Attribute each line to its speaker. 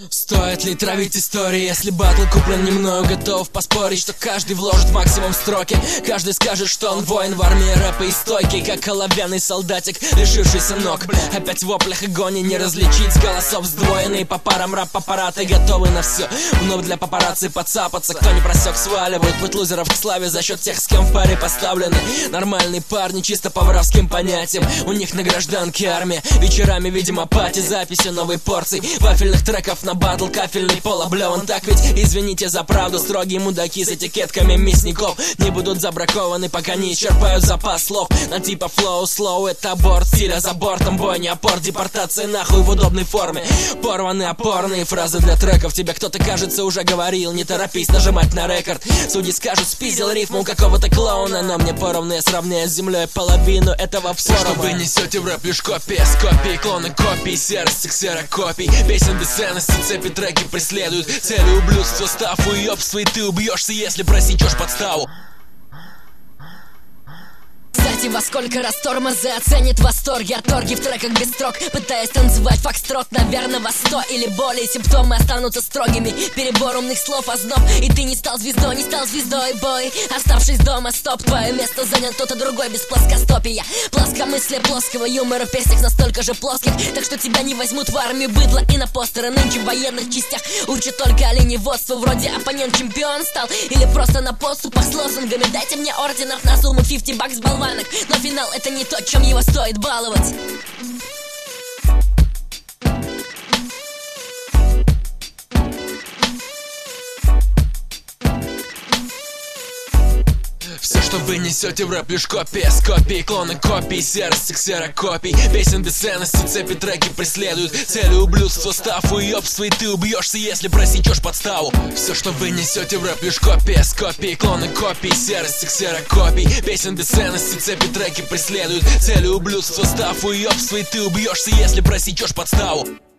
Speaker 1: Стоит ли травить истории, если батл куплен не мною? Готов поспорить, что каждый вложит максимум в строки. Каждый скажет, что он воин в армии рэпа и стойкий, как оловянный солдатик, лишившийся ног. Опять в воплях и гоне не различить голосов сдвоенные. По парам рэп-аппараты готовы на все. Вновь для папарацци подцапаться. Кто не просек, сваливают путь лузеров к славе за счет тех, с кем в паре поставлены. Нормальные парни, чисто по воровским понятиям. У них на гражданке армия. Вечерами, видимо, пати, записи новой порции вафельных треков на батл, кафельный пол облеван. Так ведь, извините за правду, строгие мудаки с этикетками мясников не будут забракованы, пока не исчерпают запас слов. На типа флоу, слоу, это борт стиля за бортом, бой не опор, депортация нахуй в удобной форме. Порваны опорные фразы для треков, тебе кто-то, кажется, уже говорил. Не торопись нажимать на рекорд, судьи скажут, спиздил рифму у какого-то клоуна. Но мне поровну, я сравняю с землей половину этого
Speaker 2: все,
Speaker 1: форума.
Speaker 2: Что вы несете в рэп, лишь копия с копией, клоны копий, серость ксерокопий. Песен без ценности, цепи треки преследуют цели ублюдства, ставу и ёбство, и ты убьешься, если просечешь подставу.
Speaker 3: Кстати, во сколько раз тормозы оценит восторги от торги в треках без строк, пытаясь танцевать фокстрот, наверное, во 100 или более. Симптомы останутся строгими, перебор умных слов, озноб. И ты не стал звездой, не стал звездой, бой. Оставшись дома, стоп, твое место занял кто-то другой без плоскостопия. Плоскомыслие плоского юмора в песнях настолько же плоских, так что тебя не возьмут в армию быдло и на постеры. Нынче в военных частях учат только оленеводству. Вроде оппонент чемпион стал или просто на подступах с лозунгами: дайте мне орденов на сумму 50 бакс болванок. Но финал — это не то, чем его стоит баловать.
Speaker 2: Все, что вы несете в рэп, лишь копия с копией, клоны копий, серости ксерокопий. Песен без ценности, цепи треки преследуют цели ублюдства, ставу и ёбство, и ты убьешься, если просечешь подставу. Все, что вы несете в рэп, лишь копия с копией, клоны копий, серости ксерокопий. Песен без ценности, цепи треки преследуют цели ублюдства, ставу и ёбство, и ты убьешься, если просечешь подставу.